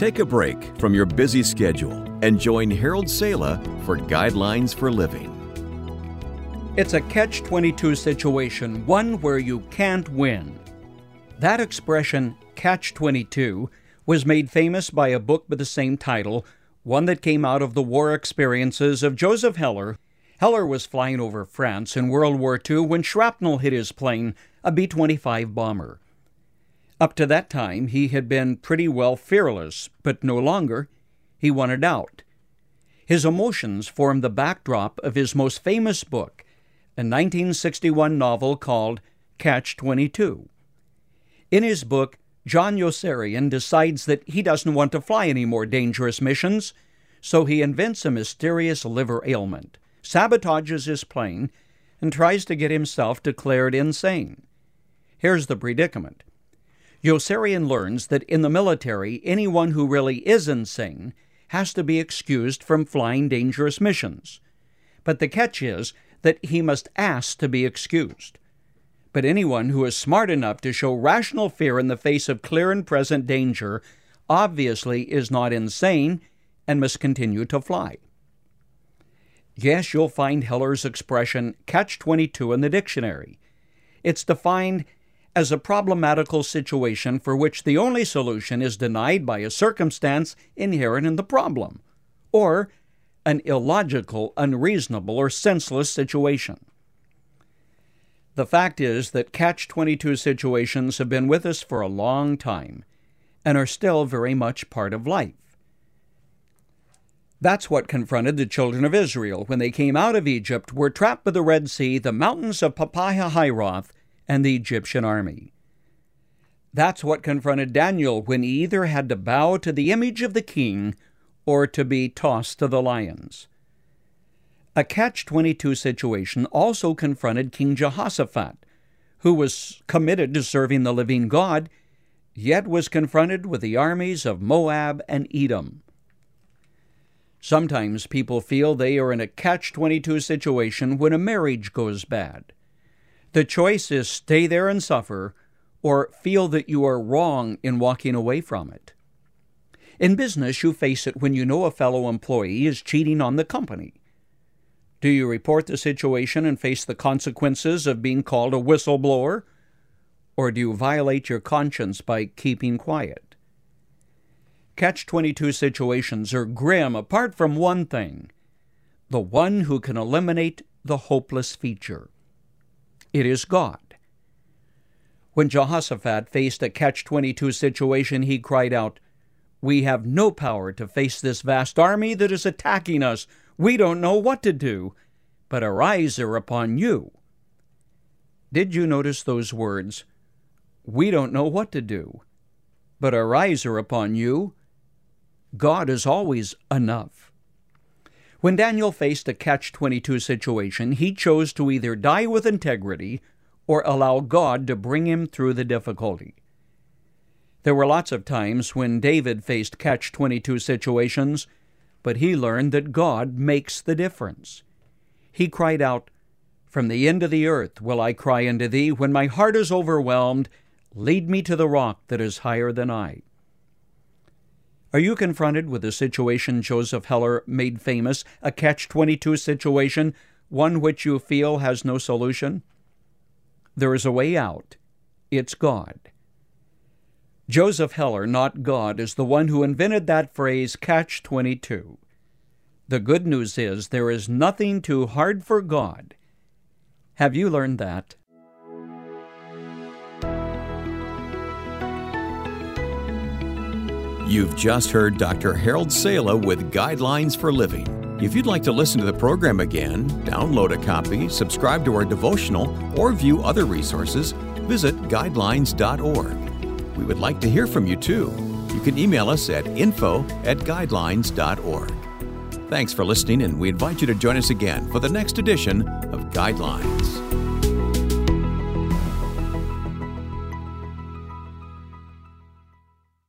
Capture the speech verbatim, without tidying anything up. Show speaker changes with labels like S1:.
S1: Take a break from your busy schedule and join Harold Sala for Guidelines for Living.
S2: It's a catch twenty-two situation, one where you can't win. That expression, catch twenty-two, was made famous by a book with the same title, one that came out of the war experiences of Joseph Heller. Heller was flying over France in World War Two when shrapnel hit his plane, a B twenty-five bomber. Up to that time, he had been pretty well fearless, but no longer. He wanted out. His emotions formed the backdrop of his most famous book, a nineteen sixty-one novel called Catch twenty-two. In his book, John Yossarian decides that he doesn't want to fly any more dangerous missions, so he invents a mysterious liver ailment, sabotages his plane, and tries to get himself declared insane. Here's the predicament. Yossarian learns that in the military, anyone who really is insane has to be excused from flying dangerous missions. But the catch is that he must ask to be excused. But anyone who is smart enough to show rational fear in the face of clear and present danger obviously is not insane and must continue to fly. Yes, you'll find Heller's expression catch twenty-two in the dictionary. It's defined as a problematical situation for which the only solution is denied by a circumstance inherent in the problem, or an illogical, unreasonable, or senseless situation. The fact is that catch twenty-two situations have been with us for a long time and are still very much part of life. That's what confronted the children of Israel when they came out of Egypt, were trapped by the Red Sea, the mountains of Pi-hahiroth, and the Egyptian army. That's what confronted Daniel when he either had to bow to the image of the king or to be tossed to the lions. A catch twenty-two situation also confronted King Jehoshaphat, who was committed to serving the living God, yet was confronted with the armies of Moab and Edom. Sometimes people feel they are in a catch twenty-two situation when a marriage goes bad. The choice is stay there and suffer, or feel that you are wrong in walking away from it. In business, you face it when you know a fellow employee is cheating on the company. Do you report the situation and face the consequences of being called a whistleblower, or do you violate your conscience by keeping quiet? catch twenty-two situations are grim apart from one thing, the one who can eliminate the hopeless feature. It is God. When Jehoshaphat faced a catch twenty-two situation, he cried out, "We have no power to face this vast army that is attacking us. We don't know what to do, but our eyes are upon you." Did you notice those words? We don't know what to do, but our eyes are upon you. God is always enough. When Daniel faced a catch twenty-two situation, he chose to either die with integrity or allow God to bring him through the difficulty. There were lots of times when David faced catch twenty-two situations, but he learned that God makes the difference. He cried out, "From the end of the earth will I cry unto thee. When my heart is overwhelmed, lead me to the rock that is higher than I." Are you confronted with a situation Joseph Heller made famous, a catch twenty-two situation, one which you feel has no solution? There is a way out. It's God. Joseph Heller, not God, is the one who invented that phrase, catch twenty-two. The good news is there is nothing too hard for God. Have you learned that?
S1: You've just heard Doctor Harold Sala with Guidelines for Living. If you'd like to listen to the program again, download a copy, subscribe to our devotional, or view other resources, visit guidelines dot org. We would like to hear from you, too. You can email us at info at guidelines dot org. Thanks for listening, and we invite you to join us again for the next edition of Guidelines.